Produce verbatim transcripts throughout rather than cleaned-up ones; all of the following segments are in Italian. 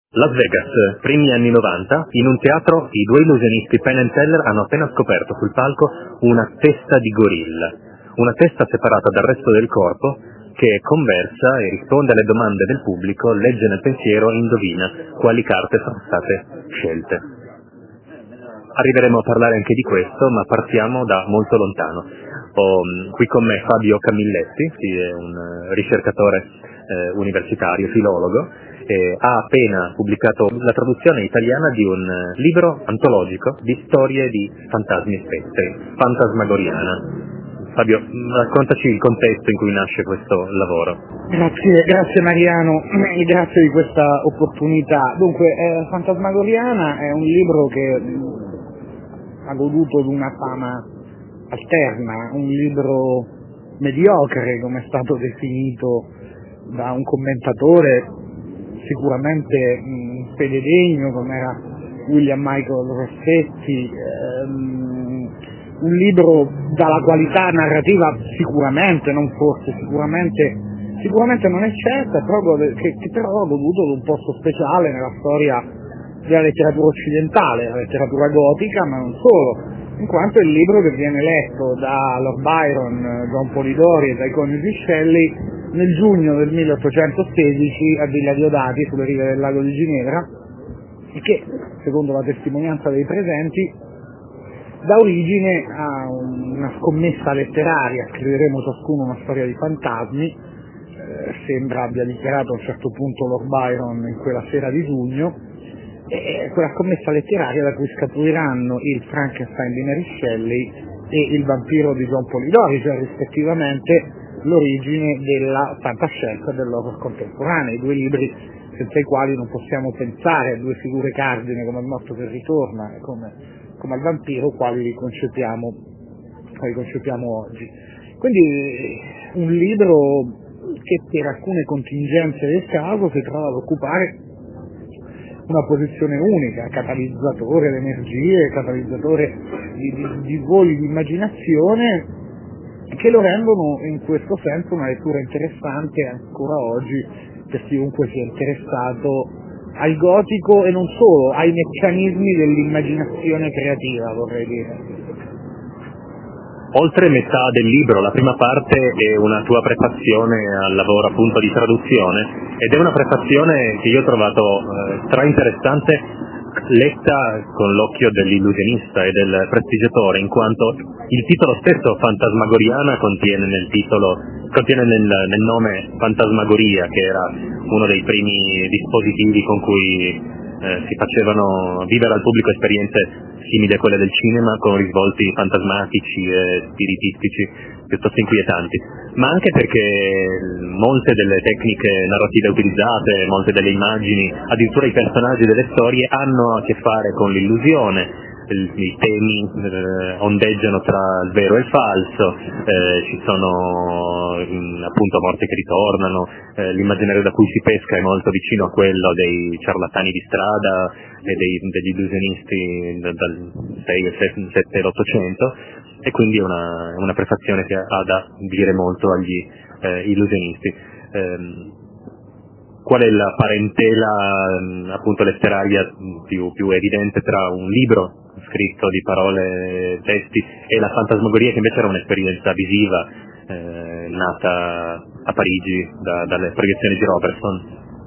Las Vegas, primi anni novanta, in un teatro i due illusionisti Penn and Teller hanno appena scoperto sul palco una testa di gorilla, una testa separata dal resto del corpo che conversa e risponde alle domande del pubblico, legge nel pensiero e indovina quali carte sono state scelte. Arriveremo a parlare anche di questo, ma partiamo da molto lontano. Ho qui con me Fabio Camilletti, che è un ricercatore eh, universitario, filologo, e ha appena pubblicato la traduzione italiana di un libro antologico di storie di fantasmi e spettri, Fantasmagoriana. Fabio, raccontaci il contesto in cui nasce questo lavoro. Grazie, grazie Mariano, e grazie di questa opportunità. Dunque, eh, Fantasmagoriana è un libro che ha goduto di una fama alterna, un libro mediocre, come è stato definito da un commentatore sicuramente mh, fededegno, come era William Michael Rossetti, ehm, un libro dalla qualità narrativa sicuramente, non forse, sicuramente, sicuramente non eccessa, però che, che però ha goduto di un posto speciale nella storia della letteratura occidentale, la letteratura gotica, ma non solo, in quanto è il libro che viene letto da Lord Byron, John Polidori e dai coniugi Shelley nel giugno del milleottocentosedici a Villa Diodati, sulle rive del lago di Ginevra, e che, secondo la testimonianza dei presenti, dà origine a una scommessa letteraria. Scriveremo ciascuno una storia di fantasmi, eh, sembra abbia dichiarato a un certo punto Lord Byron in quella sera di giugno, e quella scommessa letteraria da cui scaturiranno il Frankenstein di Mary Shelley e il vampiro di John Polidori, cioè rispettivamente l'origine della fantascienza e dell'horror contemporaneo, i due libri senza i quali non possiamo pensare a due figure cardine come il morto che ritorna e come, come il vampiro, quali li concepiamo, quali concepiamo oggi. Quindi un libro che per alcune contingenze del caso si trova ad occupare una posizione unica, catalizzatore di energie, catalizzatore di, di, di voli di immaginazione, che lo rendono in questo senso una lettura interessante ancora oggi per chiunque sia interessato al gotico e non solo, ai meccanismi dell'immaginazione creativa, vorrei dire. Oltre metà del libro, la prima parte è una tua prefazione al lavoro appunto di traduzione, ed è una prefazione che io ho trovato eh, stra-interessante, letta con l'occhio dell'illusionista e del prestigiatore, in quanto il titolo stesso, Fantasmagoriana, contiene nel titolo, contiene nel, nel nome Fantasmagoria, che era uno dei primi dispositivi con cui eh, si facevano vivere al pubblico esperienze simili a quelle del cinema, con risvolti fantasmatici e spiritistici piuttosto inquietanti, ma anche perché molte delle tecniche narrative utilizzate, molte delle immagini, addirittura i personaggi delle storie hanno a che fare con l'illusione. I temi eh, ondeggiano tra il vero e il falso, eh, ci sono mh, appunto morti che ritornano, eh, l'immaginario da cui si pesca è molto vicino a quello dei ciarlatani di strada e dei, degli illusionisti da, dal sei, sette e l'ottocento, e quindi è una, una prefazione che ha da dire molto agli eh, illusionisti. Eh, qual è la parentela appunto letteraria più, più evidente tra un libro scritto di parole e testi e la Fantasmagoria, che invece era un'esperienza visiva eh, nata a Parigi da, dalle proiezioni di Robertson?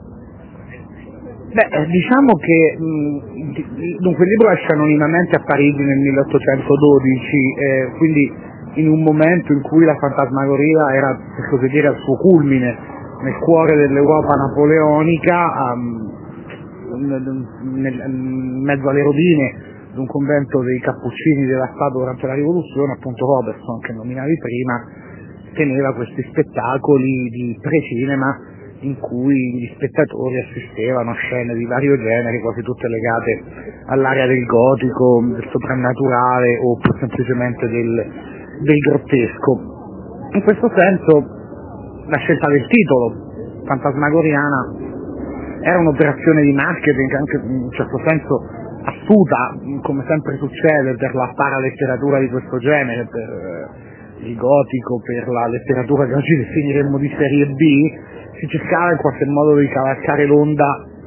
Beh, diciamo che mh, dunque il libro esce anonimamente a Parigi nel milleottocentododici, eh, quindi in un momento in cui la Fantasmagoria era, per così dire, al suo culmine, nel cuore dell'Europa napoleonica, um, nel, nel, in mezzo alle rovine di un convento dei Cappuccini devastato durante la rivoluzione. Appunto Robertson, che nominavi prima, teneva questi spettacoli di pre-cinema in cui gli spettatori assistevano a scene di vario genere, quasi tutte legate all'area del gotico, del soprannaturale o più semplicemente del, del grottesco. In questo senso la scelta del titolo, Fantasmagoriana, era un'operazione di marketing anche in un certo senso astuta, come sempre succede per la paraletteratura di questo genere, per eh, il gotico, per la letteratura che oggi definiremmo di serie B. Si cercava in qualche modo di cavalcare l'onda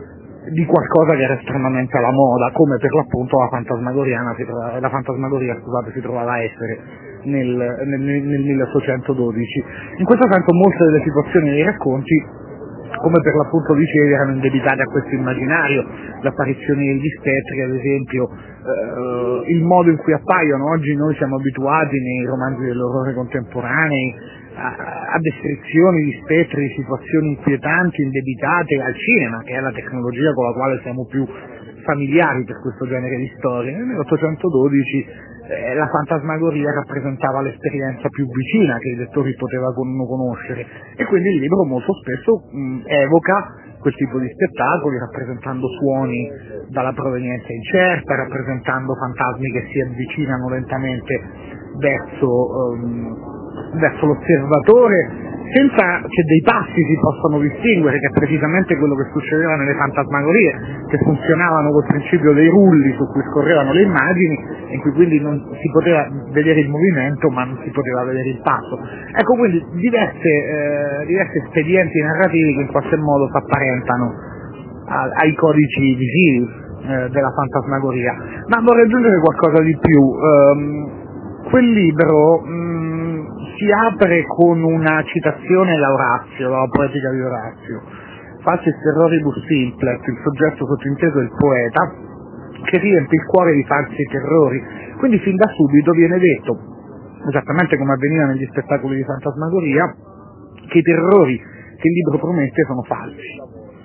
di qualcosa che era estremamente alla moda, come per l'appunto la fantasmagoriana si trova, la fantasmagoria scusate, si trovava a essere nel, nel, nel milleottocentododici. In questo senso molte delle situazioni dei racconti, come per l'appunto dicevi, erano indebitate a questo immaginario, l'apparizione degli spettri ad esempio, eh, il modo in cui appaiono. Oggi noi siamo abituati nei romanzi dell'orrore contemporanei a, a descrizioni di spettri, di situazioni inquietanti, indebitate al cinema, che è la tecnologia con la quale siamo più familiari per questo genere di storie. Nel milleottocentododici eh, la fantasmagoria rappresentava l'esperienza più vicina che i lettori potevano conoscere, e quindi il libro molto spesso mh, evoca quel tipo di spettacoli, rappresentando suoni dalla provenienza incerta, rappresentando fantasmi che si avvicinano lentamente verso, um, verso l'osservatore, senza che dei passi si possano distinguere, che è precisamente quello che succedeva nelle fantasmagorie, che funzionavano col principio dei rulli su cui scorrevano le immagini, in cui quindi non si poteva vedere il movimento ma non si poteva vedere il passo. Ecco, quindi diverse, eh, diversi espedienti narrativi che in qualche modo si apparentano a, ai codici visivi eh, della fantasmagoria. Ma vorrei aggiungere qualcosa di più. Um, quel libro mh, si apre con una citazione da Orazio, dalla poetica di Orazio: Falsis terroribus simplet, il soggetto sottinteso è il poeta, che riempie il cuore di falsi terrori. Quindi fin da subito viene detto, esattamente come avveniva negli spettacoli di fantasmagoria, che i terrori che il libro promette sono falsi.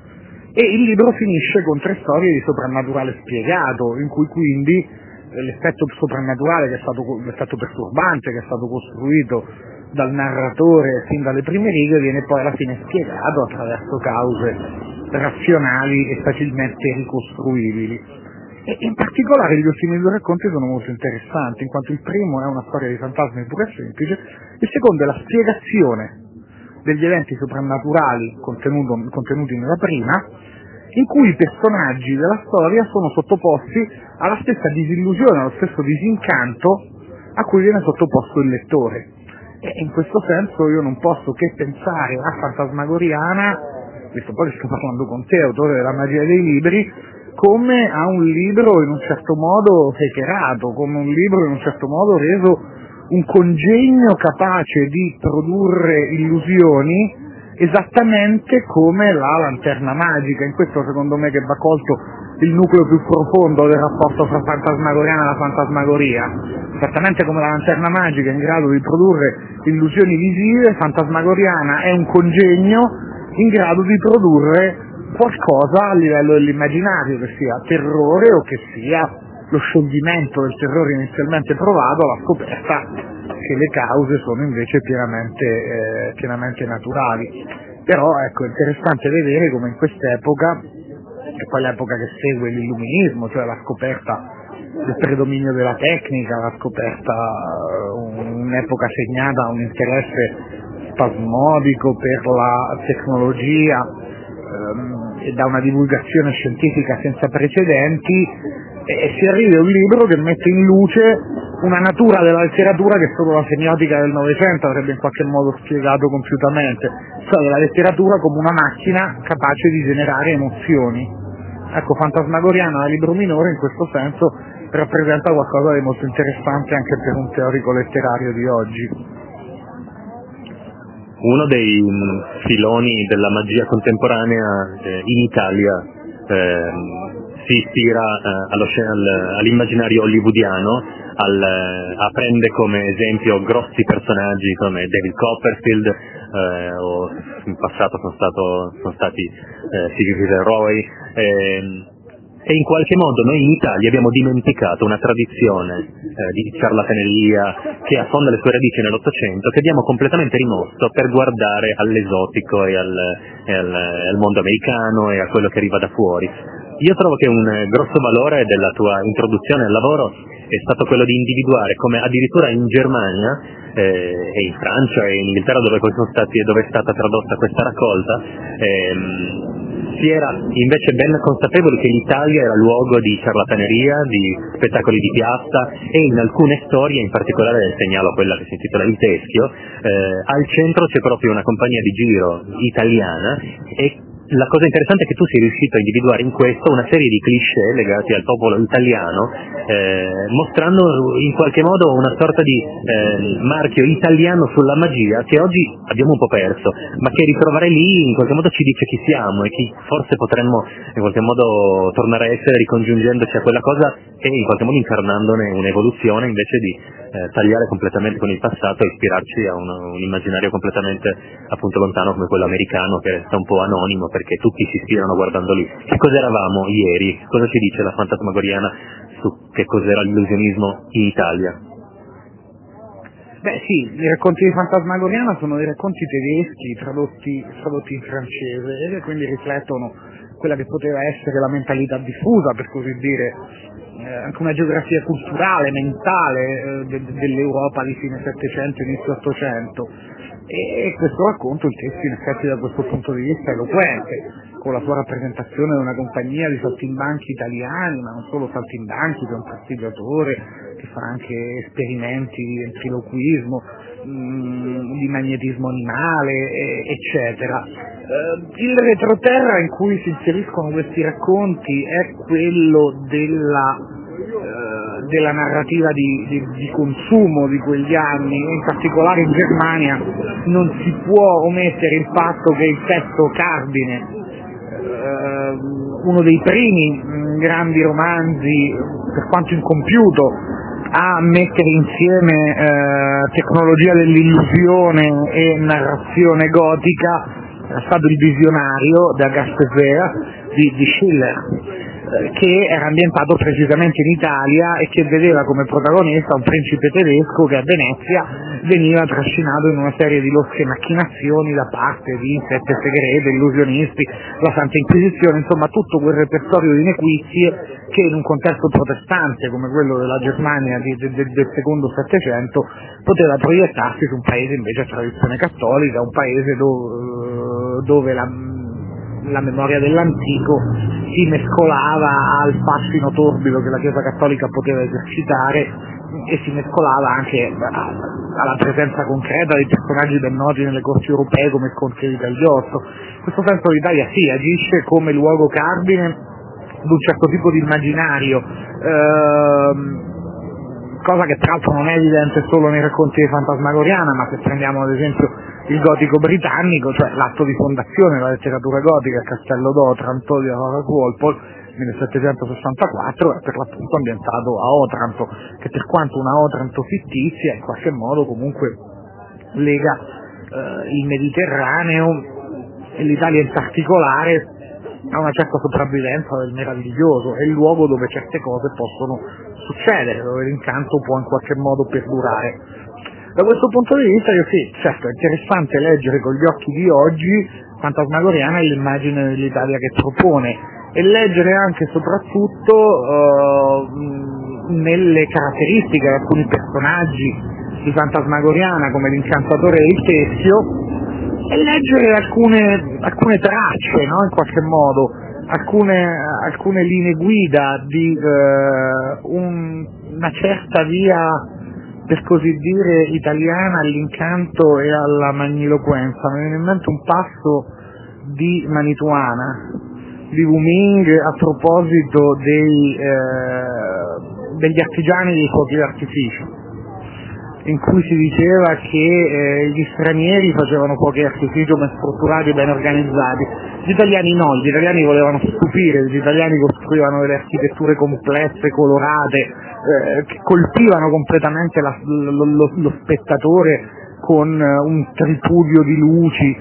E il libro finisce con tre storie di soprannaturale spiegato, in cui quindi l'effetto soprannaturale, che è stato l'effetto perturbante che è stato costruito dal narratore fin dalle prime righe, viene poi alla fine spiegato attraverso cause razionali e facilmente ricostruibili. E in particolare gli ultimi due racconti sono molto interessanti, in quanto il primo è una storia di fantasmi pura e semplice, il secondo è la spiegazione degli eventi soprannaturali contenuti nella prima, in cui i personaggi della storia sono sottoposti alla stessa disillusione, allo stesso disincanto a cui viene sottoposto il lettore. E in questo senso io non posso che pensare a Fantasmagoriana, visto poi che sto parlando con te, autore della magia dei libri, come a un libro in un certo modo hekerato, come un libro in un certo modo reso un congegno capace di produrre illusioni, esattamente come la lanterna magica. In questo secondo me che va colto il nucleo più profondo del rapporto fra fantasmagoriana e la fantasmagoria. Esattamente come la lanterna magica è in grado di produrre illusioni visive, fantasmagoriana è un congegno in grado di produrre qualcosa a livello dell'immaginario, che sia terrore o che sia lo scioglimento del terrore inizialmente provato, alla scoperta che le cause sono invece pienamente, eh, pienamente naturali. Però ecco, è interessante vedere come in quest'epoca, che poi l'epoca che segue l'illuminismo, cioè la scoperta del predominio della tecnica, la scoperta, un'epoca segnata da un interesse spasmodico per la tecnologia ehm, e da una divulgazione scientifica senza precedenti, e si arriva a un libro che mette in luce una natura della letteratura che solo la semiotica del Novecento avrebbe in qualche modo spiegato compiutamente, cioè la letteratura come una macchina capace di generare emozioni. Ecco, Fantasmagoriana, la libro minore, in questo senso rappresenta qualcosa di molto interessante anche per un teorico letterario di oggi. Uno dei filoni della magia contemporanea eh, in Italia eh, si ispira eh, allo, al, all'immaginario hollywoodiano, al, a, prende come esempio grossi personaggi come David Copperfield, eh, o in passato sono, stato, sono stati eh, Sigrid Roy, eh, e in qualche modo noi in Italia abbiamo dimenticato una tradizione eh, di ciarlataneria che affonda le sue radici nell'Ottocento, che abbiamo completamente rimosso per guardare all'esotico e al, e al, al mondo americano e a quello che arriva da fuori. Io trovo che un grosso valore della tua introduzione al lavoro è stato quello di individuare come addirittura in Germania eh, e in Francia e in Inghilterra, dove poi sono stati, dove è stata tradotta questa raccolta, ehm, si era invece ben consapevoli che l'Italia era luogo di ciarlataneria, di spettacoli di piazza, e in alcune storie, in particolare segnalo quella che si intitola Il Teschio, eh, al centro c'è proprio una compagnia di giro italiana e la cosa interessante è che tu sei riuscito a individuare in questo una serie di cliché legati al popolo italiano, eh, mostrando in qualche modo una sorta di eh, marchio italiano sulla magia che oggi abbiamo un po' perso, ma che ritrovare lì in qualche modo ci dice chi siamo e chi forse potremmo in qualche modo tornare a essere, ricongiungendoci a quella cosa e in qualche modo incarnandone un'evoluzione invece di eh, tagliare completamente con il passato e ispirarci a un, un immaginario completamente appunto lontano come quello americano, che resta un po' anonimo perché tutti si ispirano guardando lì. Che cosa eravamo ieri? Cosa ci dice la fantasmagoriana su che cos'era l'illusionismo in Italia? Beh sì, i racconti di Fantasmagoriana sono dei racconti tedeschi tradotti, tradotti in francese e quindi riflettono quella che poteva essere la mentalità diffusa, per così dire, eh, anche una geografia culturale, mentale eh, de- dell'Europa di fine Settecento, inizio Ottocento. E questo racconto, il testo in effetti da questo punto di vista è eloquente, con la sua rappresentazione di una compagnia di saltimbanchi italiani, ma non solo saltimbanchi, c'è un prestigiatore che fa anche esperimenti di ventriloquismo, mh, di magnetismo animale, e, eccetera. Eh, il retroterra in cui si inseriscono questi racconti è quello della eh, della narrativa di, di, di consumo di quegli anni, in particolare in Germania non si può omettere il fatto che il testo cardine, eh, uno dei primi mh, grandi romanzi, per quanto incompiuto, a mettere insieme eh, tecnologia dell'illusione e narrazione gotica, è stato Il Visionario da Gaspesera di, di Schiller, che era ambientato precisamente in Italia e che vedeva come protagonista un principe tedesco che a Venezia veniva trascinato in una serie di losche macchinazioni da parte di sette segrete, illusionisti, la Santa Inquisizione, insomma tutto quel repertorio di nequizie che in un contesto protestante come quello della Germania di, de, de, del secondo Settecento poteva proiettarsi su un paese invece a tradizione cattolica, un paese dove, dove la la memoria dell'antico si mescolava al fascino torbido che la Chiesa Cattolica poteva esercitare e si mescolava anche alla presenza concreta di personaggi ben noti nelle corti europee come il Conte di Cagliostro. In questo senso l'Italia sì, agisce come luogo cardine di un certo tipo di immaginario, ehm, cosa che tra l'altro non è evidente solo nei racconti di Fantasmagoriana, ma se prendiamo ad esempio il gotico britannico, cioè l'atto di fondazione della letteratura gotica, il Castello d'Otranto di Horace Walpole, millesettecentosessantaquattro, è per l'appunto ambientato a Otranto, che per quanto una Otranto fittizia, in qualche modo comunque lega eh, il Mediterraneo e l'Italia in particolare a una certa sopravvivenza del meraviglioso, è il luogo dove certe cose possono succedere, dove l'incanto può in qualche modo perdurare. Da questo punto di vista io sì, certo, è interessante leggere con gli occhi di oggi Fantasmagoriana e l'immagine dell'Italia che propone, e leggere anche e soprattutto uh, nelle caratteristiche di alcuni personaggi di Fantasmagoriana come l'incantatore e il Tessio, e leggere alcune, alcune tracce, no? In qualche modo, alcune, alcune linee guida di uh, un, una certa via, per così dire, italiana all'incanto e alla magniloquenza. Mi viene in mente un passo di Manituana, di Wu Ming, a proposito dei, eh, degli artigiani dei fuochi d'artificio, in cui si diceva che eh, gli stranieri facevano fuochi d'artificio ben strutturati e ben organizzati, gli italiani no, gli italiani volevano stupire, gli italiani costruivano delle architetture complesse, colorate, eh, che colpivano completamente la, lo, lo, lo spettatore con eh, un tripudio di luci,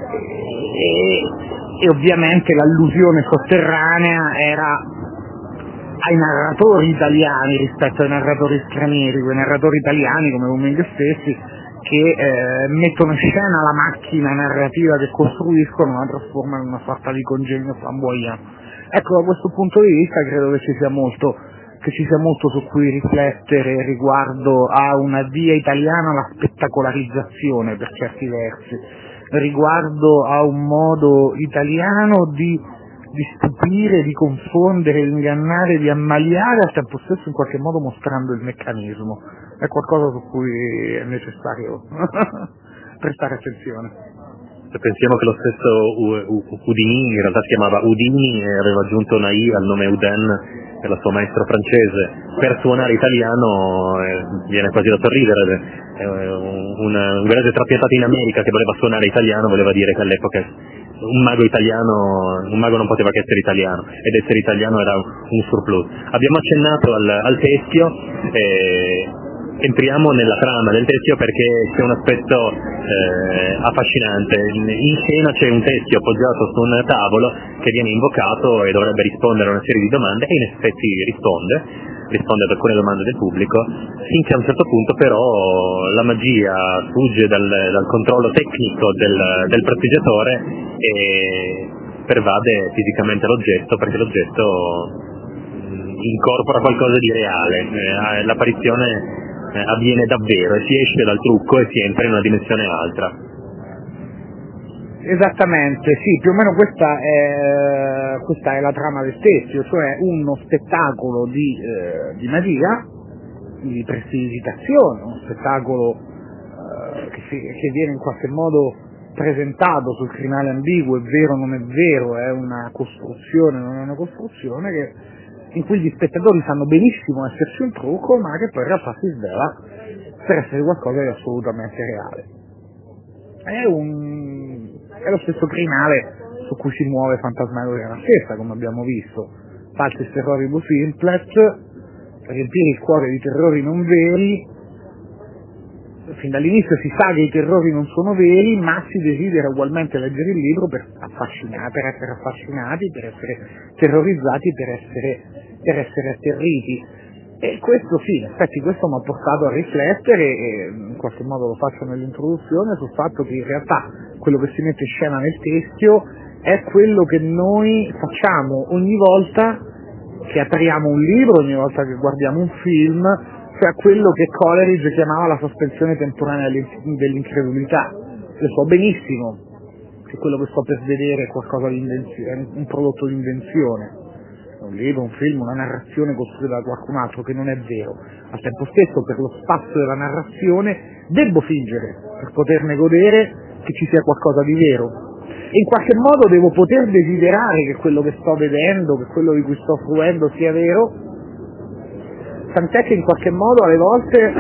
e, e ovviamente l'allusione sotterranea era ai narratori italiani rispetto ai narratori stranieri, quei narratori italiani come Woming stessi che eh, mettono in scena la macchina narrativa che costruiscono, la trasformano in una sorta di congegno flamboyant. Ecco, da questo punto di vista credo che ci sia molto che ci sia molto su cui riflettere riguardo a una via italiana alla spettacolarizzazione per certi versi, riguardo a un modo italiano di di stupire, di confondere, di ingannare, di ammaliare, al tempo stesso in qualche modo mostrando il meccanismo. È qualcosa su cui è necessario prestare attenzione. Se pensiamo che lo stesso Houdini in realtà si chiamava Udini e aveva aggiunto una I al nome Uden per il suo maestro francese, per suonare italiano eh, viene quasi da sorridere. Eh, un, un villaggio trapiantato in America che voleva suonare italiano voleva dire che all'epoca un mago italiano, un mago non poteva che essere italiano, ed essere italiano era un surplus. Abbiamo accennato al, al teschio, eh, entriamo nella trama del teschio perché c'è un aspetto eh, affascinante. In scena c'è un teschio appoggiato su un tavolo che viene invocato e dovrebbe rispondere a una serie di domande, e in effetti risponde, risponde ad alcune domande del pubblico, finché a un certo punto però la magia fugge dal, dal controllo tecnico del, del prestigiatore e pervade fisicamente l'oggetto, perché l'oggetto incorpora qualcosa di reale, eh, l'apparizione eh, avviene davvero e si esce dal trucco e si entra in una dimensione altra. Esattamente, sì, più o meno questa è, questa è la trama del teschio, cioè uno spettacolo di, eh, di magia, di prestidigitazione, uno spettacolo eh, che, si, che viene in qualche modo presentato sul crinale ambiguo, è vero o non è vero, è una costruzione, non è una costruzione, che, in cui gli spettatori sanno benissimo esserci un trucco, ma che poi in realtà si svela per essere qualcosa di assolutamente reale. È, un, è lo stesso crinale su cui si muove Fantasmagoria stessa, come abbiamo visto. Falsis terroribus simplet, riempire il cuore di terrori non veri. Fin dall'inizio si sa che i terrori non sono veri, ma si desidera ugualmente leggere il libro per, affascinare, per essere affascinati, per essere terrorizzati, per essere, per essere atterriti. E questo sì, in effetti questo mi ha portato a riflettere, e in qualche modo lo faccio nell'introduzione, sul fatto che in realtà quello che si mette in scena nel teschio è quello che noi facciamo ogni volta che apriamo un libro, ogni volta che guardiamo un film, cioè quello che Coleridge chiamava la sospensione temporanea dell'incredulità. Lo so benissimo che quello che sto per vedere è qualcosa di invenzione, un prodotto di invenzione, un libro, un film, una narrazione costruita da qualcun altro, che non è vero. Al tempo stesso, per lo spazio della narrazione, devo fingere, per poterne godere, che ci sia qualcosa di vero. E in qualche modo devo poter desiderare che quello che sto vedendo, che quello di cui sto fruendo sia vero, tant'è che in qualche modo alle volte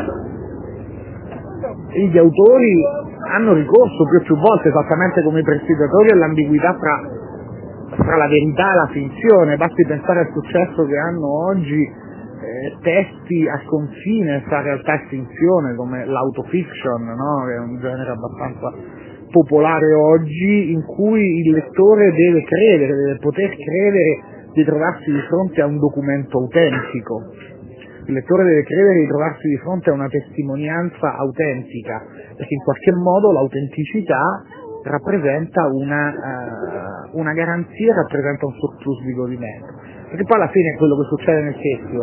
gli autori hanno ricorso più e più volte, esattamente come i prestigiatori, all'ambiguità fra, fra la verità e la finzione. Basti pensare al successo che hanno oggi eh, testi al confine tra realtà e finzione, come l'autofiction, no? Che è un genere abbastanza popolare oggi, in cui il lettore deve credere, deve poter credere di trovarsi di fronte a un documento autentico. Il lettore deve credere di trovarsi di fronte a una testimonianza autentica, perché in qualche modo l'autenticità rappresenta una, uh, una garanzia, rappresenta un surplus di godimento. Perché poi alla fine è quello che succede nel teschio,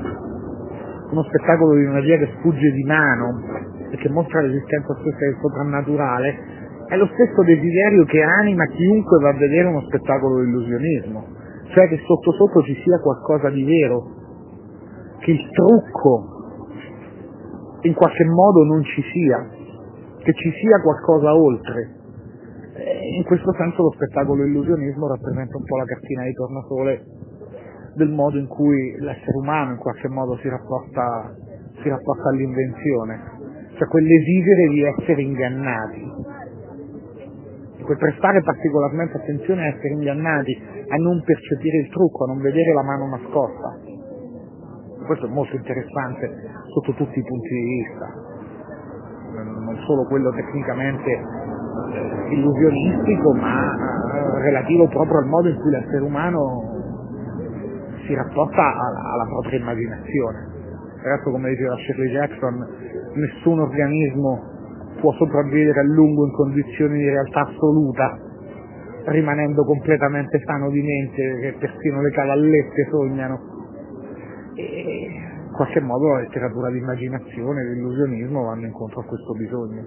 uno spettacolo di magia che sfugge di mano e che mostra l'esistenza stessa del soprannaturale, è lo stesso desiderio che anima chiunque va a vedere uno spettacolo di illusionismo, cioè che sotto sotto ci sia qualcosa di vero, che il trucco in qualche modo non ci sia, che ci sia qualcosa oltre. E in questo senso lo spettacolo illusionismo rappresenta un po' la cartina di tornasole del modo in cui l'essere umano in qualche modo si rapporta, si rapporta all'invenzione, cioè quell'esigere di essere ingannati, quel prestare particolarmente attenzione a essere ingannati, a non percepire il trucco, a non vedere la mano nascosta. Questo è molto interessante sotto tutti i punti di vista, non solo quello tecnicamente eh, illusionistico, ma eh, relativo proprio al modo in cui l'essere umano si rapporta alla, alla propria immaginazione. Peraltro, come diceva Shirley Jackson, nessun organismo può sopravvivere a lungo in condizioni di realtà assoluta, rimanendo completamente sano di mente, che persino le cavallette sognano. E in qualche modo la letteratura di immaginazione e l'illusionismo vanno incontro a questo bisogno.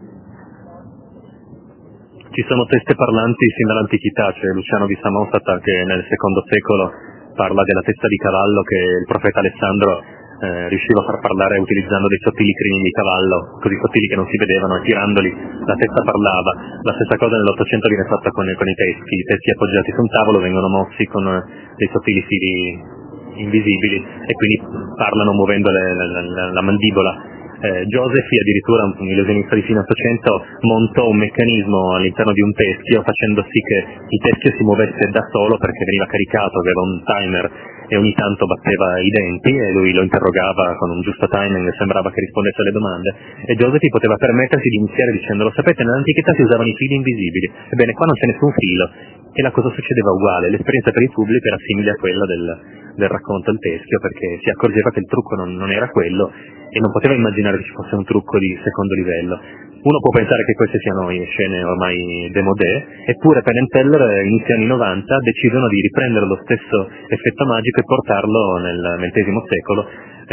Ci sono teste parlanti sin dall'antichità, c'è Luciano di Samosata che nel secondo secolo parla della testa di cavallo che il profeta Alessandro eh, riusciva a far parlare utilizzando dei sottili crini di cavallo, così sottili che non si vedevano, e tirandoli la testa parlava. La stessa cosa nell'Ottocento viene fatta con, con i teschi, i teschi appoggiati su un tavolo vengono mossi con dei sottili fili invisibili e quindi parlano muovendo le, le, le, la mandibola. Eh, Josephy, addirittura un illusionista di fine Ottocento, montò un meccanismo all'interno di un teschio facendo sì che il teschio si muovesse da solo perché veniva caricato, aveva un timer e ogni tanto batteva i denti e lui lo interrogava con un giusto timing e sembrava che rispondesse alle domande, e Josephy poteva permettersi di iniziare dicendo: lo sapete, nell'antichità si usavano i fili invisibili, ebbene qua non c'è nessun filo, e la cosa succedeva uguale. L'esperienza per il pubblico era simile a quella del, del racconto al teschio, perché si accorgeva che il trucco non, non era quello e non poteva immaginare che ci fosse un trucco di secondo livello. Uno può pensare che queste siano scene ormai démodé, eppure Penn and Teller inizio anni novanta decidono di riprendere lo stesso effetto magico e portarlo nel ventesimo secolo,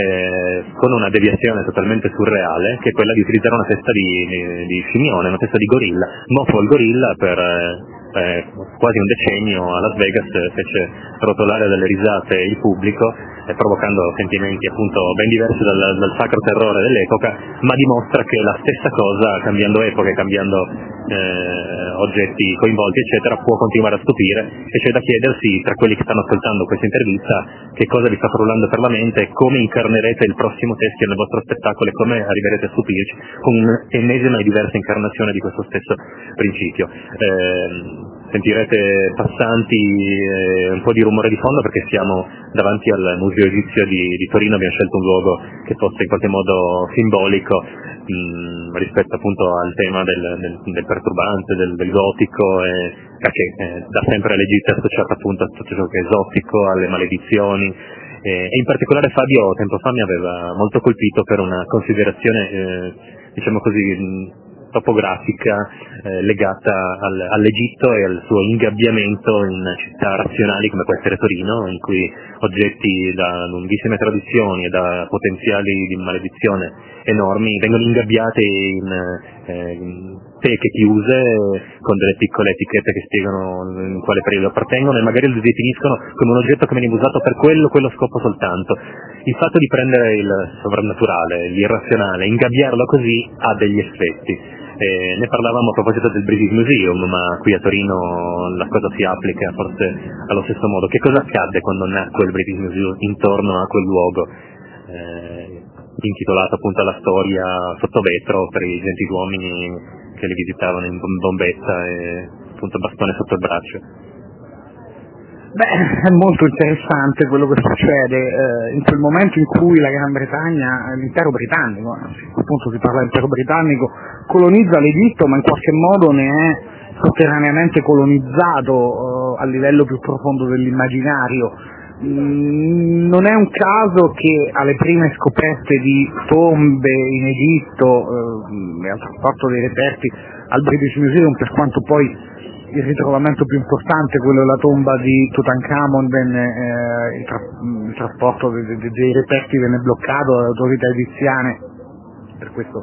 eh, con una deviazione totalmente surreale, che è quella di utilizzare una testa di, di, di scimmione, una testa di gorilla. Moffo il gorilla per eh, quasi un decennio a Las Vegas fece rotolare dalle risate il pubblico, eh, provocando sentimenti appunto ben diversi dal, dal sacro terrore dell'epoca, ma dimostra che la stessa cosa, cambiando epoche, cambiando eh, oggetti coinvolti eccetera, può continuare a stupire, e c'è da chiedersi, tra quelli che stanno ascoltando questa intervista, che cosa vi sta frullando per la mente e come incarnerete il prossimo teschio nel vostro spettacolo e come arriverete a stupirci con un'ennesima e diversa incarnazione di questo stesso principio. Eh, sentirete passanti e un po' di rumore di fondo perché siamo davanti al Museo Egizio di, di Torino. Abbiamo scelto un luogo che fosse in qualche modo simbolico mh, rispetto appunto al tema del, del, del perturbante, del, del gotico, e, perché eh, da sempre l'Egitto è associato appunto a tutto ciò che è esotico, alle maledizioni, e, e in particolare Fabio tempo fa mi aveva molto colpito per una considerazione eh, diciamo così mh, topografica eh, legata al, all'Egitto e al suo ingabbiamento in città razionali come può essere Torino, in cui oggetti da lunghissime tradizioni e da potenziali di maledizione enormi vengono ingabbiati in, eh, in teche chiuse con delle piccole etichette che spiegano in quale periodo appartengono e magari lo definiscono come un oggetto che veniva usato per quello, quello scopo soltanto. Il fatto di prendere il sovrannaturale, l'irrazionale, ingabbiarlo così ha degli effetti. Eh, ne parlavamo a proposito del British Museum, ma qui a Torino la cosa si applica forse allo stesso modo. Che cosa accadde quando nacque il British Museum intorno a quel luogo, eh, intitolato appunto alla storia sotto vetro per i gentiluomini che li visitavano in bombetta e appunto bastone sotto il braccio? Beh, è molto interessante quello che succede eh, in quel momento in cui la Gran Bretagna, l'impero britannico, a quel punto si parla di impero britannico, colonizza l'Egitto, ma in qualche modo ne è sotterraneamente colonizzato eh, a livello più profondo dell'immaginario. Mm, non è un caso che alle prime scoperte di tombe in Egitto eh, e al trasporto dei reperti al British Museum, per quanto poi il ritrovamento più importante, quello della tomba di Tutankhamon, venne, eh, il, tra- il trasporto dei, dei, dei reperti venne bloccato dalle autorità egiziane, per questo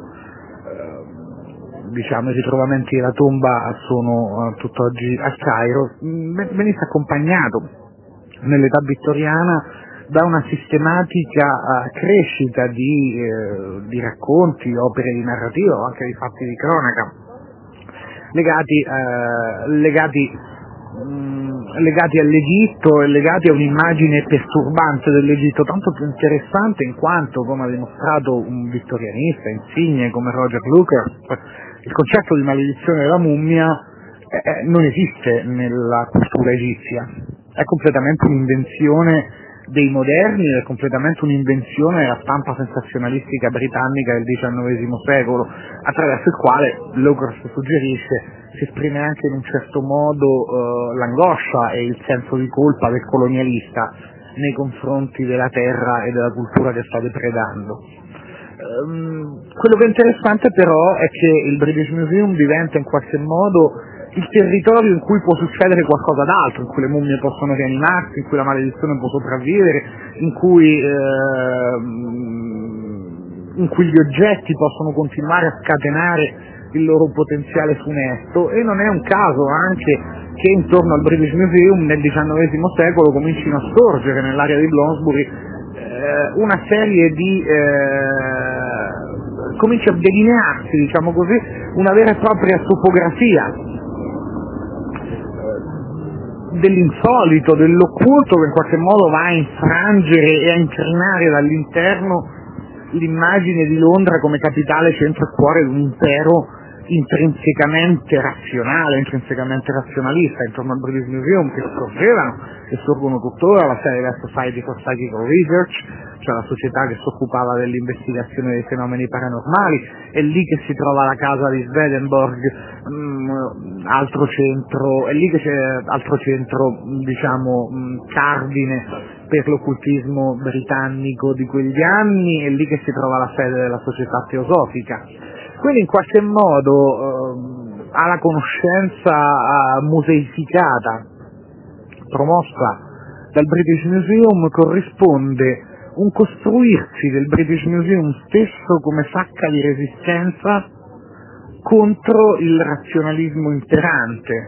eh, diciamo i ritrovamenti della tomba sono eh, tutt'oggi a Cairo. Venisse accompagnato nell'età vittoriana da una sistematica uh, crescita di, eh, di racconti, opere di narrativa o anche di fatti di cronaca legati, eh, legati, mh, legati all'Egitto e legati a un'immagine perturbante dell'Egitto, tanto più interessante in quanto, come ha dimostrato un vittorianista insigne come Roger Lucas, il concetto di maledizione della mummia eh, non esiste nella cultura egizia, è completamente un'invenzione dei moderni, è completamente un'invenzione della stampa sensazionalistica britannica del diciannovesimo secolo, attraverso il quale, Lucas suggerisce, si esprime anche in un certo modo eh, l'angoscia e il senso di colpa del colonialista nei confronti della terra e della cultura che sta depredando. Um, quello che è interessante però è che il British Museum diventa in qualche modo il territorio in cui può succedere qualcosa d'altro, in cui le mummie possono rianimarsi, in cui la maledizione può sopravvivere, in cui, eh, in cui gli oggetti possono continuare a scatenare il loro potenziale funesto, e non è un caso anche che intorno al British Museum nel diciannovesimo secolo comincino a sorgere nell'area di Bloomsbury eh, una serie di eh, comincia a delinearsi, diciamo così, una vera e propria topografia dell'insolito, dell'occulto, che in qualche modo va a infrangere e a incrinare dall'interno l'immagine di Londra come capitale, centro e cuore di un impero intrinsecamente razionale, intrinsecamente razionalista, intorno al British Museum, che sorgevano, che sorgono tuttora, la serie della Society for Psychical Research, cioè la società che si occupava dell'investigazione dei fenomeni paranormali. È lì che si trova la casa di Swedenborg, mh, altro centro, è lì che c'è altro centro, diciamo, mh, cardine per l'occultismo britannico di quegli anni, è lì che si trova la sede della società teosofica. Quindi in qualche modo eh, alla conoscenza eh, museificata promossa dal British Museum corrisponde un costruirsi del British Museum stesso come sacca di resistenza contro il razionalismo imperante.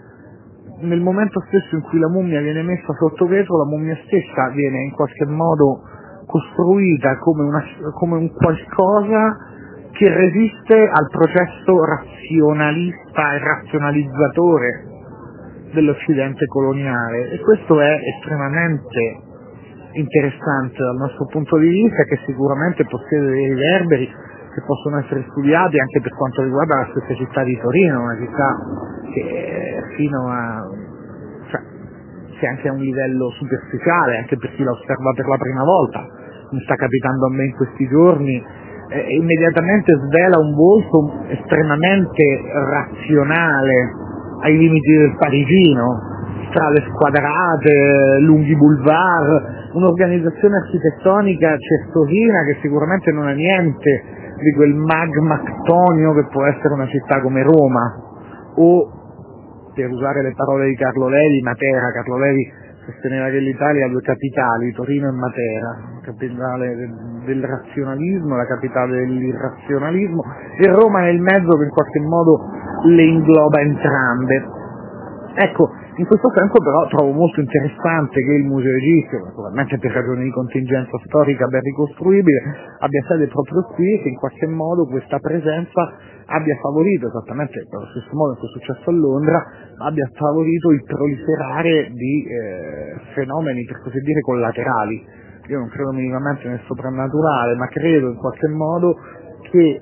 Nel momento stesso in cui la mummia viene messa sotto vetro, la mummia stessa viene in qualche modo costruita come, una, come un qualcosa che resiste al processo razionalista e razionalizzatore dell'Occidente coloniale, e questo è estremamente interessante dal nostro punto di vista, che sicuramente possiede dei riverberi che possono essere studiati anche per quanto riguarda la stessa città di Torino, una città che fino a cioè, sia anche a un livello superficiale, anche per chi la osserva per la prima volta, mi sta capitando a me in questi giorni, eh, immediatamente svela un volto estremamente razionale ai limiti del parigino, strade squadrate, lunghi boulevard, un'organizzazione architettonica certosina che sicuramente non ha niente di quel magmactonio che può essere una città come Roma, o, per usare le parole di Carlo Levi, Matera. Carlo Levi sosteneva che l'Italia ha due capitali, Torino e Matera, la capitale del razionalismo, la capitale dell'irrazionalismo, e Roma nel mezzo che in qualche modo le ingloba entrambe. Ecco, in questo senso però trovo molto interessante che il Museo Egizio, naturalmente per ragioni di contingenza storica ben ricostruibile, abbia sede proprio qui, e che in qualche modo questa presenza abbia favorito, esattamente per lo stesso modo che è successo a Londra, abbia favorito il proliferare di eh, fenomeni, per così dire, collaterali. Io non credo minimamente nel soprannaturale, ma credo in qualche modo che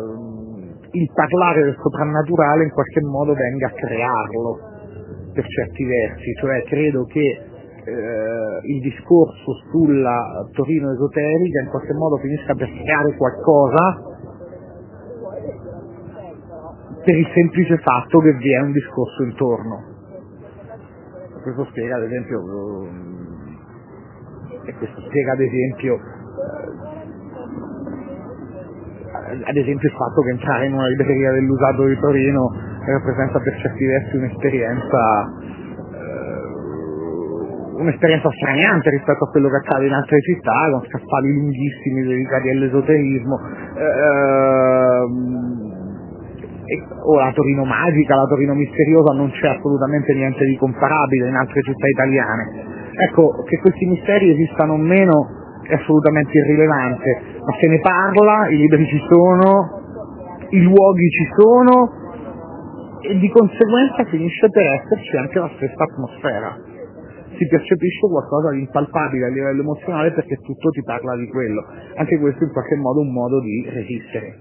eh, il parlare del soprannaturale in qualche modo venga a crearlo, per certi versi, cioè credo che eh, il discorso sulla Torino esoterica in qualche modo finisca per creare qualcosa, per il semplice fatto che vi è un discorso intorno. Questo spiega ad esempio e questo spiega ad esempio eh, ad esempio il fatto che entrare in una libreria dell'usato di Torino rappresenta per certi versi un'esperienza eh, un'esperienza straniante rispetto a quello che accade in altre città, con scaffali lunghissimi dedicati all'esoterismo, eh, e, o la Torino magica, la Torino misteriosa. Non c'è assolutamente niente di comparabile in altre città italiane. Ecco, che questi misteri esistano o meno è assolutamente irrilevante, ma se ne parla, i libri ci sono, i luoghi ci sono, e di conseguenza finisce per esserci anche la stessa atmosfera. Si percepisce qualcosa di impalpabile a livello emozionale, perché tutto ti parla di quello. Anche questo in qualche modo è un modo di resistere.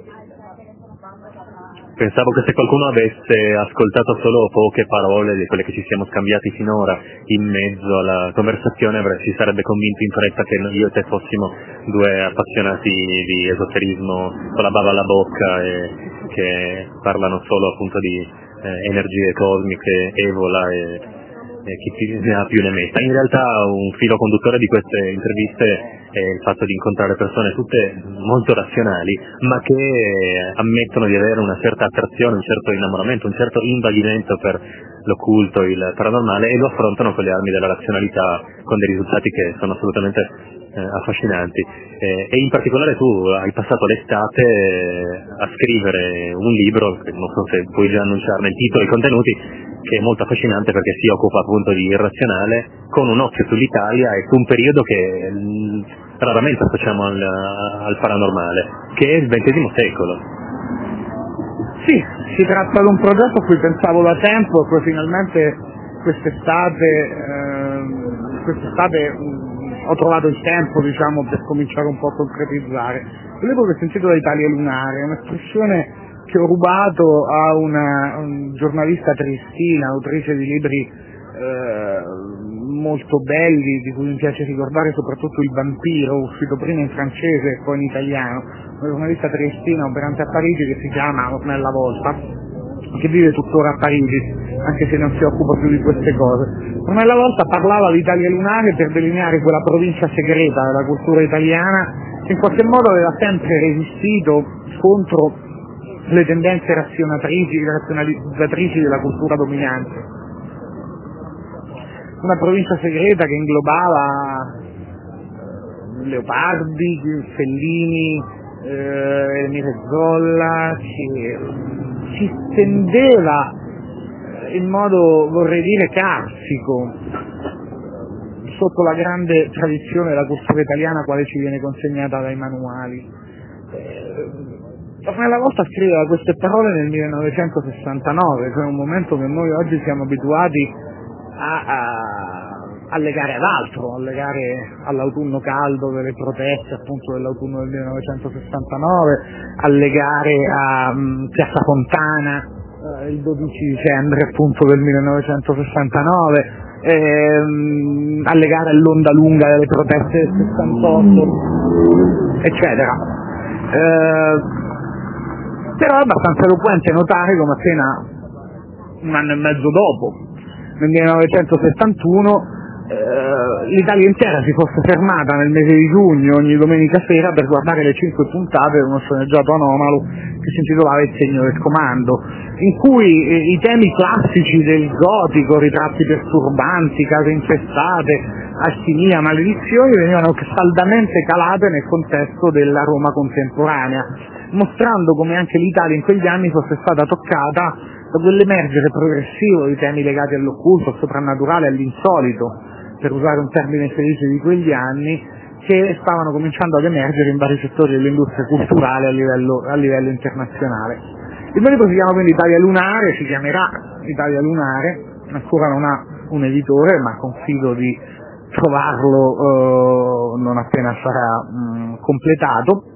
Pensavo che se qualcuno avesse ascoltato solo poche parole di quelle che ci siamo scambiati finora in mezzo alla conversazione si sarebbe convinto in fretta che io e te fossimo due appassionati di esoterismo con la bava alla bocca e che parlano solo appunto di eh, energie cosmiche, evola e, e chi ne ha più ne metta. In realtà un filo conduttore di queste interviste è il fatto di incontrare persone tutte molto razionali, ma che ammettono di avere una certa attrazione, un certo innamoramento, un certo invaghimento per l'occulto, il paranormale, e lo affrontano con le armi della razionalità, con dei risultati che sono assolutamente eh, affascinanti. Eh, e in particolare tu hai passato l'estate eh, a scrivere un libro, che non so se puoi già annunciarne il titolo e i contenuti, che è molto affascinante perché si occupa appunto di irrazionale con un occhio sull'Italia e su un periodo che mh, raramente associamo al, al paranormale, che è il ventesimo secolo. Sì, si tratta di un progetto a cui pensavo da tempo e poi finalmente quest'estate, eh, quest'estate mh, ho trovato il tempo, diciamo, per cominciare un po' a concretizzare. Il libro che si intitola Italia Lunare è un'espressione che ho rubato a una un giornalista triestina, autrice di libri eh, molto belli, di cui mi piace ricordare soprattutto Il Vampiro, uscito prima in francese e poi in italiano, una giornalista triestina operante a Parigi che si chiama Ornella Volta, che vive tuttora a Parigi, anche se non si occupa più di queste cose. Ornella Volta parlava di Italia Lunare per delineare quella provincia segreta della cultura italiana che in qualche modo aveva sempre resistito contro le tendenze razionatrici, razionalizzatrici della cultura dominante. Una provincia segreta che inglobava Leopardi, Fellini, eh, Mirezolla, che si stendeva in modo, vorrei dire, carsico sotto la grande tradizione della cultura italiana quale ci viene consegnata dai manuali. Ornella Volta scriveva queste parole nel millenovecentosessantanove, cioè un momento che noi oggi siamo abituati a, a, a legare ad altro, a legare all'autunno caldo delle proteste appunto dell'autunno del millenovecentosessantanove, a legare a um, Piazza Fontana eh, il dodici dicembre appunto del millenovecentosessantanove, ehm, a legare all'onda lunga delle proteste del sessantotto, eccetera. Eh, Però è abbastanza eloquente notare come appena un anno e mezzo dopo, nel millenovecentosettantuno, eh, l'Italia intera si fosse fermata nel mese di giugno ogni domenica sera per guardare le cinque puntate di uno sceneggiato anomalo che si intitolava Il segno del comando, in cui eh, i temi classici del gotico, ritratti perturbanti, case infestate, alchimia, maledizioni, venivano saldamente calate nel contesto della Roma contemporanea, mostrando come anche l'Italia in quegli anni fosse stata toccata da quell'emergere progressivo di temi legati all'occulto, al soprannaturale, all'insolito, per usare un termine felice di quegli anni, che stavano cominciando ad emergere in vari settori dell'industria culturale a livello, a livello internazionale. Il mio libro si chiama quindi Italia Lunare, si chiamerà Italia Lunare, ancora non ha un editore, ma confido di trovarlo eh, non appena sarà mh, completato,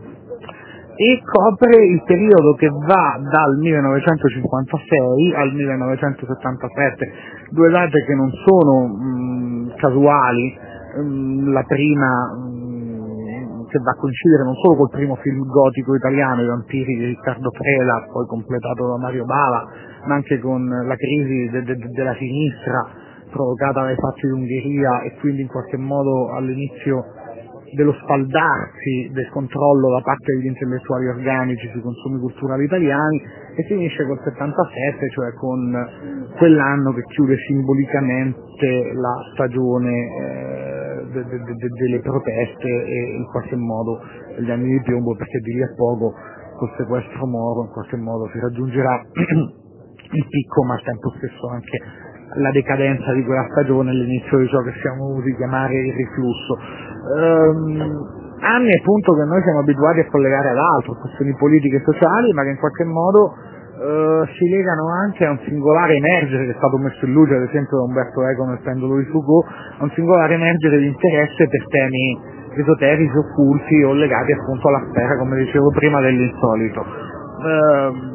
e copre il periodo che va dal millenovecentocinquantasei al millenovecentosettantasette, due date che non sono mh, casuali. Mh, la prima mh, che va a coincidere non solo col primo film gotico italiano, I Vampiri di Riccardo Frela, poi completato da Mario Bava, ma anche con la crisi de- de- della sinistra provocata dai fatti di Ungheria e quindi in qualche modo all'inizio dello sfaldarsi del controllo da parte degli intellettuali organici sui consumi culturali italiani, e finisce col settantasette, cioè con quell'anno che chiude simbolicamente la stagione eh, de, de, de, delle proteste e in qualche modo degli anni di piombo, perché di lì a poco col sequestro Moro in qualche modo si raggiungerà il picco, ma al tempo stesso anche la decadenza di quella stagione, l'inizio di ciò che siamo voluti chiamare il riflusso. Um, anni appunto che noi siamo abituati a collegare ad altro, questioni politiche e sociali, ma che in qualche modo uh, si legano anche a un singolare emergere che è stato messo in luce ad esempio da Umberto Eco nel pendolo di Foucault, a un singolare emergere di interesse per temi esoterici, occulti o legati appunto alla sfera, come dicevo prima, dell'insolito. Uh,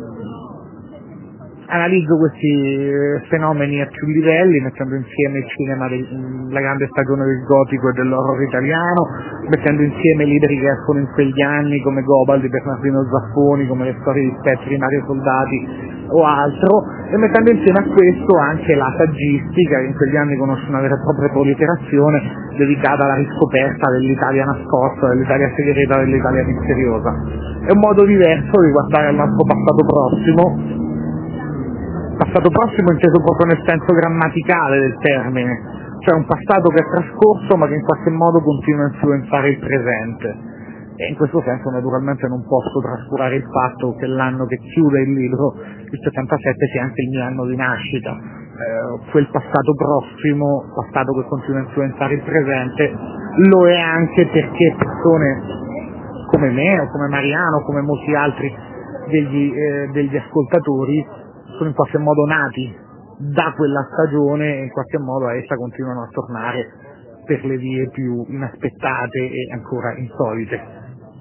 Analizzo questi fenomeni a più livelli, mettendo insieme il cinema, del, la grande stagione del gotico e dell'horror italiano, mettendo insieme libri che escono in quegli anni come Gobal di Bernardino Zapponi, come le storie di spettri di Mario Soldati o altro, e mettendo insieme a questo anche la saggistica, che in quegli anni conosce una vera e propria proliferazione dedicata alla riscoperta dell'Italia nascosta, dell'Italia segreta, dell'Italia misteriosa. È un modo diverso di guardare al nostro passato prossimo, passato prossimo inteso proprio nel senso grammaticale del termine, cioè un passato che è trascorso ma che in qualche modo continua a influenzare il presente. E in questo senso naturalmente non posso trascurare il fatto che l'anno che chiude il libro, il settantasette, sia anche il mio anno di nascita. Eh, quel passato prossimo, passato che continua a influenzare il presente, lo è anche perché persone come me o come Mariano o come molti altri degli, eh, degli ascoltatori sono in qualche modo nati da quella stagione e in qualche modo a essa continuano a tornare per le vie più inaspettate e ancora insolite.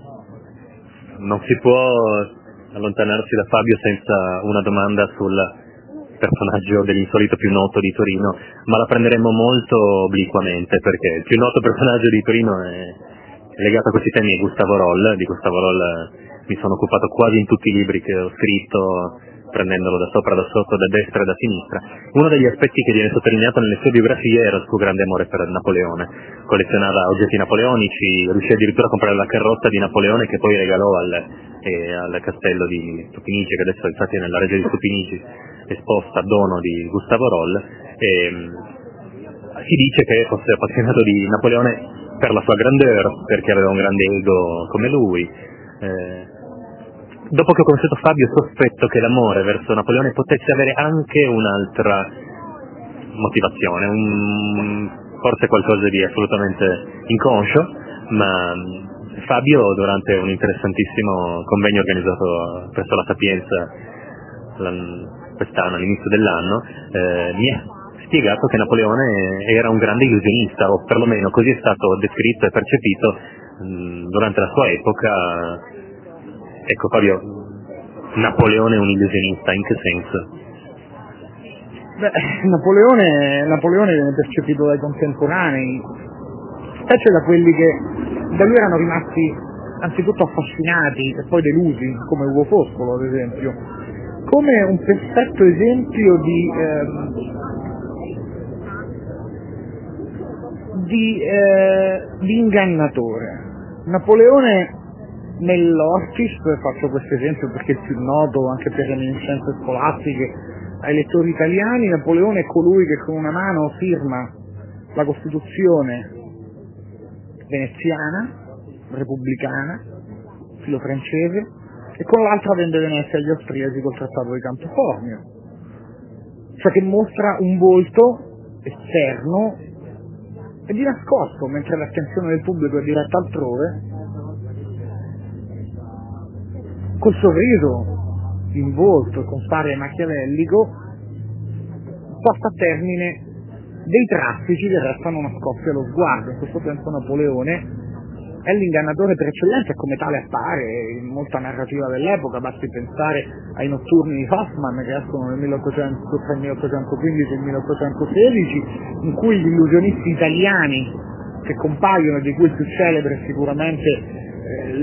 Non si può allontanarsi da Fabio senza una domanda sul personaggio dell'insolito più noto di Torino, ma la prenderemo molto obliquamente, perché il più noto personaggio di Torino è legato a questi temi è Gustavo Roll. Di Gustavo Roll mi sono occupato quasi in tutti i libri che ho scritto, prendendolo da sopra, da sotto, da destra e da sinistra. Uno degli aspetti che viene sottolineato nelle sue biografie era il suo grande amore per Napoleone. Collezionava oggetti napoleonici, riuscì addirittura a comprare la carrozza di Napoleone che poi regalò al, eh, al castello di Stupinigi, che adesso infatti è nella reggia di Stupinigi, esposta a dono di Gustavo Roll. E, si dice che fosse appassionato di Napoleone per la sua grandeur, perché aveva un grande ego come lui. Eh, dopo che ho conosciuto Fabio sospetto che l'amore verso Napoleone potesse avere anche un'altra motivazione, un, forse qualcosa di assolutamente inconscio, ma Fabio durante un interessantissimo convegno organizzato presso la Sapienza quest'anno, all'inizio dell'anno, eh, mi ha spiegato che Napoleone era un grande illusionista, o perlomeno così è stato descritto e percepito mh, durante la sua epoca. Ecco Fabio, Napoleone è un illusionista, in che senso? Beh, Napoleone, Napoleone viene percepito dai contemporanei, specie da quelli che da lui erano rimasti anzitutto affascinati e poi delusi, come Ugo Foscolo ad esempio, come un perfetto esempio di, ehm, di, eh, di ingannatore. Napoleone nell'Ortis, faccio questo esempio perché è il più noto anche per le reminiscenze scolastiche ai lettori italiani, Napoleone è colui che con una mano firma la Costituzione veneziana, repubblicana, filo-francese, e con l'altra vende Venezia agli austriaci col trattato di Campoformio, cioè che mostra un volto esterno e di nascosto, mentre l'attenzione del pubblico è diretta altrove, col sorriso in volto, con stare machiavellico, porta a termine dei traffici che restano nascosti allo sguardo. In questo senso Napoleone è l'ingannatore per eccellenza e come tale appare in molta narrativa dell'epoca. Basti pensare ai notturni di Hoffmann che escono nel milleottocento, tra il milleottocentoquindici e il milleottocentosedici, in cui gli illusionisti italiani che compaiono, di cui il più celebre è sicuramente eh,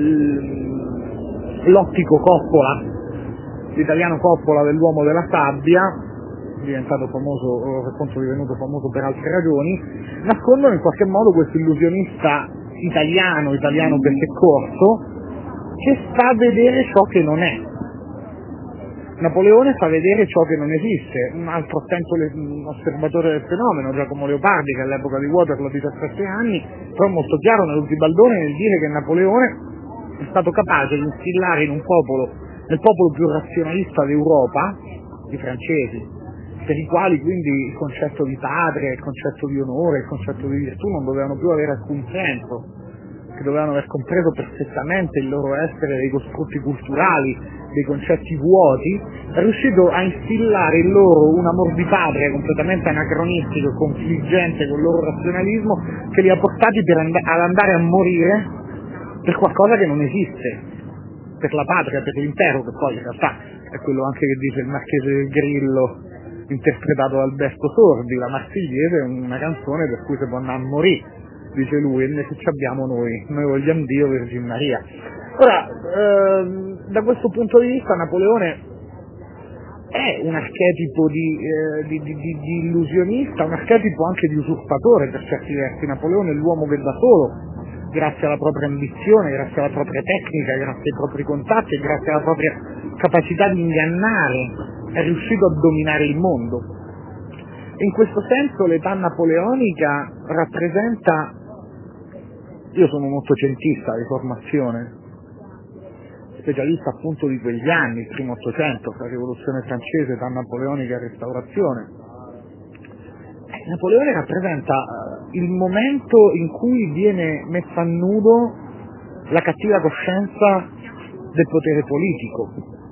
l'ottico Coppola, l'italiano Coppola dell'Uomo della Sabbia, diventato famoso, racconto divenuto famoso per altre ragioni, nascondono in qualche modo questo illusionista italiano, italiano perché corso, che fa vedere ciò che non è. Napoleone fa vedere ciò che non esiste. Un altro attento osservatore del fenomeno, Giacomo Leopardi, che all'epoca di Waterloo ha diciassette anni, però è molto chiaro nello Zibaldone nel dire che Napoleone è stato capace di instillare in un popolo, nel popolo più razionalista d'Europa, i francesi, per i quali quindi il concetto di patria, il concetto di onore, il concetto di virtù non dovevano più avere alcun senso, che dovevano aver compreso perfettamente il loro essere dei costrutti culturali, dei concetti vuoti, è riuscito a instillare in loro un amor di patria completamente anacronistico, confliggente con il loro razionalismo, che li ha portati per and- ad andare a morire per qualcosa che non esiste, per la patria, per l'impero, che poi in realtà è quello anche che dice il Marchese del Grillo, interpretato da Alberto Sordi. La Marsigliese è una canzone per cui si può andare a morire, dice lui, e che ci abbiamo noi, noi vogliamo Dio, Vergine Maria. Ora, ehm, da questo punto di vista Napoleone è un archetipo di, eh, di, di, di, di illusionista, un archetipo anche di usurpatore per certi versi. Napoleone è l'uomo che da solo, grazie alla propria ambizione, grazie alla propria tecnica, grazie ai propri contatti e grazie alla propria capacità di ingannare, è riuscito a dominare il mondo. In questo senso l'età napoleonica rappresenta Io sono un ottocentista di formazione, specialista appunto di quegli anni, il primo Ottocento, fra Rivoluzione francese, età napoleonica e Restaurazione. Eh, Napoleone rappresenta il momento in cui viene messa a nudo la cattiva coscienza del potere politico.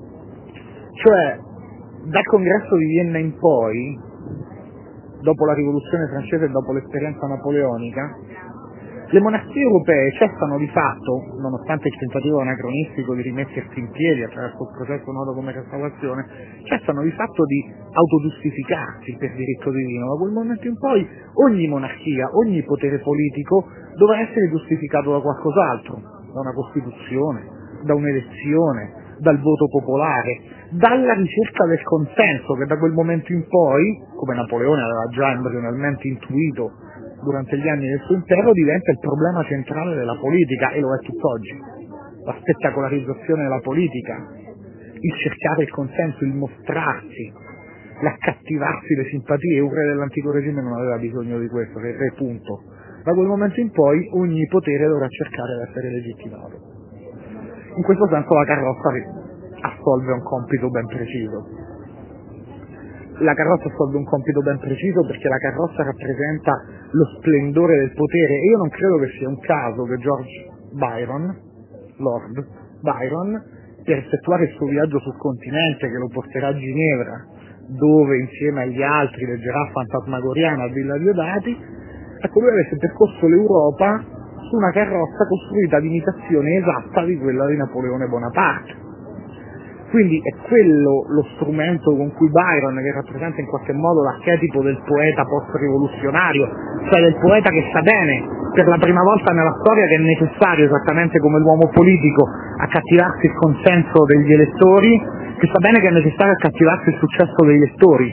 Cioè, dal congresso di Vienna in poi, dopo la Rivoluzione francese e dopo l'esperienza napoleonica, le monarchie europee cessano di fatto, nonostante il tentativo anacronistico di rimettersi in piedi attraverso un processo noto come restaurazione, cessano di fatto di autogiustificarsi per diritto divino. Da quel momento in poi ogni monarchia, ogni potere politico dovrà essere giustificato da qualcos'altro, da una Costituzione, da un'elezione, dal voto popolare, dalla ricerca del consenso che da quel momento in poi, come Napoleone aveva già embrionalmente intuito durante gli anni del suo impero, diventa il problema centrale della politica, e lo è tutt'oggi. La spettacolarizzazione della politica, il cercare il consenso, il mostrarsi, l'accattivarsi le simpatie. Un re dell'antico regime non aveva bisogno di questo, che re punto. Da quel momento in poi ogni potere dovrà cercare di essere legittimato. In questo senso la carrozza assolve un compito ben preciso. La carrozza assolve un compito ben preciso perché la carrozza rappresenta lo splendore del potere, e io non credo che sia un caso che George Byron, Lord Byron, per effettuare il suo viaggio sul continente, che lo porterà a Ginevra, dove insieme agli altri leggerà Fantasmagoriana a Villa Diodati, ecco, lui avesse percorso l'Europa su una carrozza costruita ad imitazione esatta di quella di Napoleone Bonaparte. Quindi è quello lo strumento con cui Byron, che rappresenta in qualche modo l'archetipo del poeta post-rivoluzionario, cioè del poeta che sa bene per la prima volta nella storia che è necessario, esattamente come l'uomo politico, accattivarsi il consenso degli elettori, che sa bene che è necessario accattivarsi il successo degli elettori,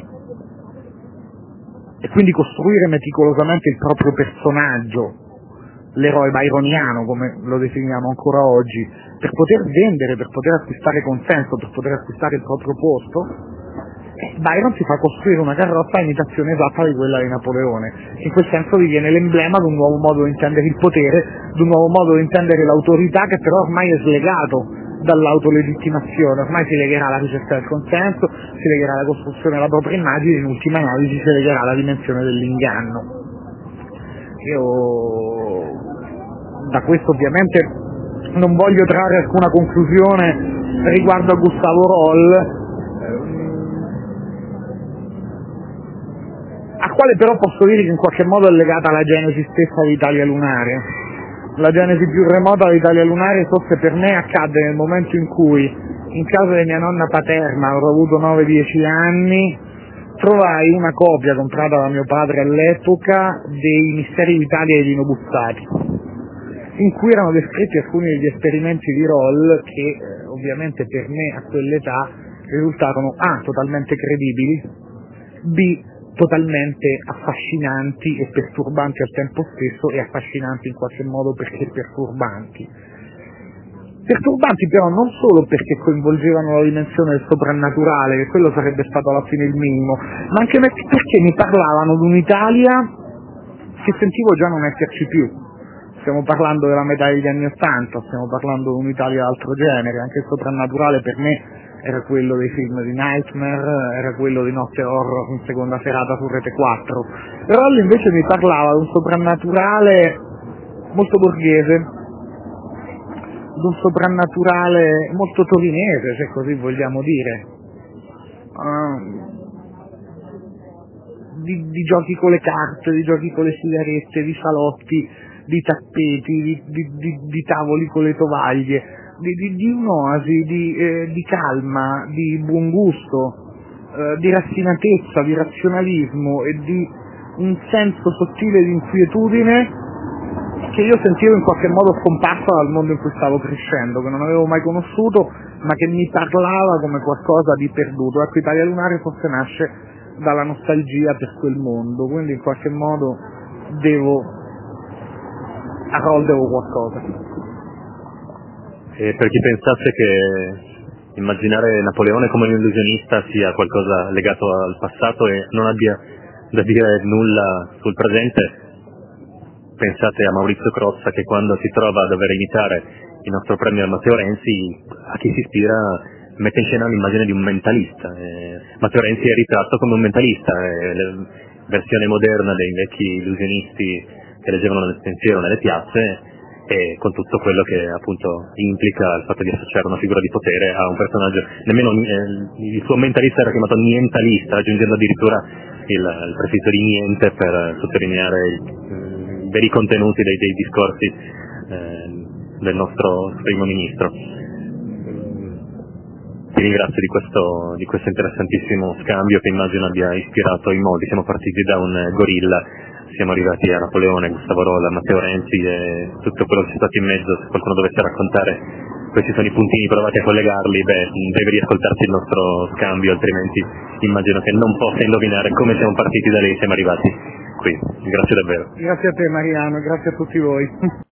e quindi costruire meticolosamente il proprio personaggio, l'eroe byroniano, come lo definiamo ancora oggi, per poter vendere, per poter acquistare consenso, per poter acquistare il proprio posto. Byron si fa costruire una carrozza a imitazione esatta di quella di Napoleone. In quel senso diviene l'emblema di un nuovo modo di intendere il potere, di un nuovo modo di intendere l'autorità, che però ormai è slegato dall'autolegittimazione. Ormai si legherà alla ricerca del consenso, si legherà alla costruzione della propria immagine, in ultima analisi si legherà alla dimensione dell'inganno. Io da questo ovviamente non voglio trarre alcuna conclusione riguardo a Gustavo Roll, a quale però posso dire che in qualche modo è legata alla genesi stessa di Italia Lunare. La genesi più remota di Italia Lunare forse per me accadde nel momento in cui, in casa di mia nonna paterna, avrò avuto nove dieci anni, trovai una copia comprata da mio padre all'epoca dei Misteri d'Italia di Lino Buzzati, in cui erano descritti alcuni degli esperimenti di Roll che eh, ovviamente per me a quell'età risultarono A, totalmente credibili, B, totalmente affascinanti e perturbanti al tempo stesso, e affascinanti in qualche modo perché perturbanti. Perturbanti però non solo perché coinvolgevano la dimensione del soprannaturale, che quello sarebbe stato alla fine il minimo, ma anche perché mi parlavano di un'Italia che sentivo già non esserci più. Stiamo parlando della metà degli anni Ottanta, stiamo parlando di un'Italia d'altro genere. Anche il soprannaturale per me era quello dei film di Nightmare, era quello di Notte Horror in seconda serata su Rete quattro. Roll invece mi parlava di un soprannaturale molto borghese, di un soprannaturale molto torinese, se così vogliamo dire, uh, di, di giochi con le carte, di giochi con le sigarette, di salotti, di tappeti, di, di, di, di tavoli con le tovaglie, di, di, di un'oasi, di, eh, di calma, di buon gusto, eh, di raffinatezza, di razionalismo e di un senso sottile di inquietudine che io sentivo in qualche modo scomparsa dal mondo in cui stavo crescendo, che non avevo mai conosciuto, ma che mi parlava come qualcosa di perduto. Ecco, Italia Lunare forse nasce dalla nostalgia per quel mondo, quindi in qualche modo devo a Roll devo qualcosa. E per chi pensasse che immaginare Napoleone come un illusionista sia qualcosa legato al passato e non abbia da dire nulla sul presente, pensate a Maurizio Crozza che quando si trova a dover imitare il nostro premier Matteo Renzi, a chi si ispira mette in scena l'immagine di un mentalista. Eh, Matteo Renzi è ritratto come un mentalista, è la versione moderna dei vecchi illusionisti che leggevano nel pensiero nelle piazze, e con tutto quello che appunto implica il fatto di associare una figura di potere a un personaggio. Nemmeno eh, il suo mentalista era chiamato nientalista, aggiungendo addirittura il, il prefisso di niente per sottolineare i veri contenuti dei, dei discorsi eh, del nostro primo ministro. Ti ringrazio di questo, di questo interessantissimo scambio che immagino abbia ispirato in molti. Siamo partiti da un gorilla, siamo arrivati a Napoleone, Gustavo Rolla, Matteo Renzi e tutto quello che c'è stato in mezzo. Se qualcuno dovesse raccontare questi sono i puntini, provate a collegarli, beh, deve riascoltarsi il nostro scambio, altrimenti immagino che non possa indovinare come siamo partiti da lì e siamo arrivati qui. Grazie davvero. Grazie a te Mariano, grazie a tutti voi.